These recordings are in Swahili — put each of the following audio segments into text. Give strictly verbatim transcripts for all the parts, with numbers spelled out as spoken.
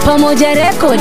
Pamoja Record.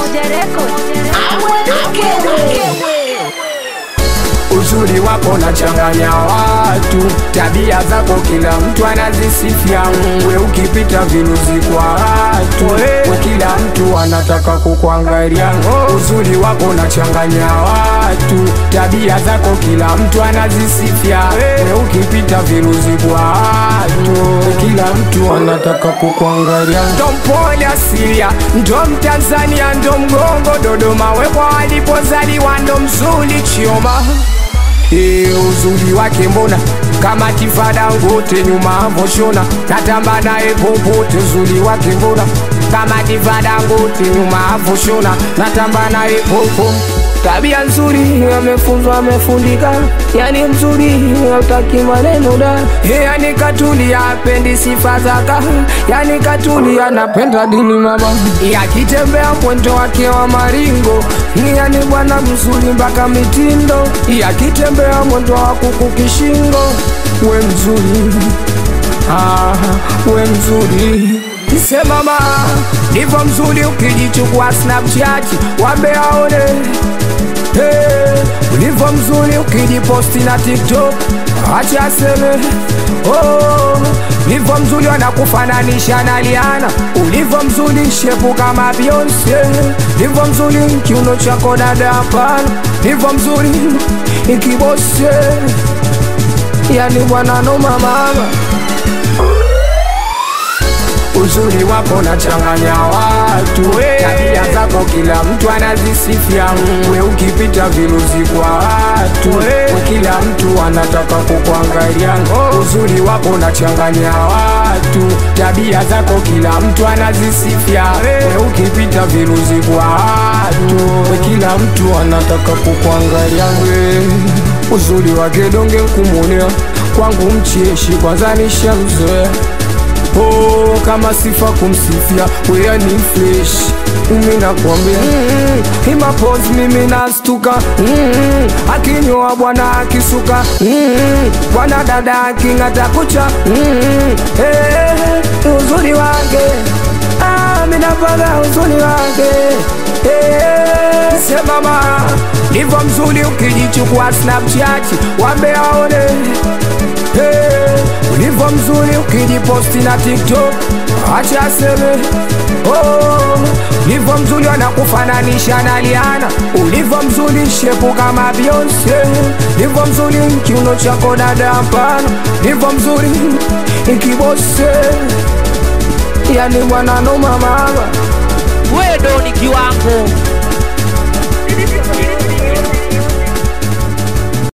Uzuri wako na changanya watu, tabia zako kila mtu anazisifia. Wewe ukipita viruzi kwa watu, we kila mtu anataka kukuangalia. Uzuri wako na changanya watu, tabia zako kila mtu anazisifia. Wewe ukipita viruzi kwa watu, kila mtu anataka kukuangalia. Ndo mpole asilia, ndo Mtanzania, ndo Mgongo Dodoma, wewe walipozaliwa ndo mzuri Chioma. E, uzuri wake mbona kama tifada ngote nyuma avoshona, natamba nae popote. Uzuri wake mbona kama tifada ngote nyuma avoshona, natamba nae popo. Tabia nzuri, amefunzwa amefundika, yani mzuri hataki maneno da. Yani katuli apendi sifa zaka, yani katuli anapenda dini mama. Yakitembea mwendo wake wa maringo, yani bwana mzuri mpaka mitindo. Yakitembea mwendo wa kuku kishingo, we mzuri, ah, we mzuri. Sema mama, nipo mzuri ukijichukua Snapchat, wambe aone. Hey, ulivo mzuri ukijiposti na TikTok, acha aseme. Oh, ulivo mzuri wanakufananisha na Rihanna. Ulivo mzuri shepu kama Beyonce. Ulivo mzuri kiuno chako dada hapana. Ulivo mzuri ikibose, yani bwana no mama. Uzuri wako na changanya watu, tabia zako kila mtu anazisifia. We ukipita viruzi kwa watu, we kila mtu anataka kukuangalia. Uzuri wako na changanya watu, tabia zako kila mtu anazisifia. We ukipita viruzi kwa watu, we kila mtu anataka kukuangalia. Uzuri wake donge kumonea, kwangu mcheshi kwanza nishamzoea. Oh, kama sifa kumsifia, wea ni fresh, mimi nakwambia. mm-hmm. Ima pose mimi nastuka, mm-hmm. Akinyoa bwana akisuka, mm-hmm. Bwana dada akingata kucha, mm-hmm. Hey, uzuri wake, ah, minapaga uzuri wake. Hey, sema mama, nivo mzuri ukijichukua Snapchat, wambe aone. Hey, ulivo mzuri ukijiposti na TikTok, acha aseme. Oh, ulivo mzuri wanakufananisha na Rihanna. Ulivo mzuri shepu kama Beyonce. Ulivo mzuri kiuno chako dada hapana. Ulivo mzuri ikibose, yani bwana no mama. Wewe ndo ni kiwango.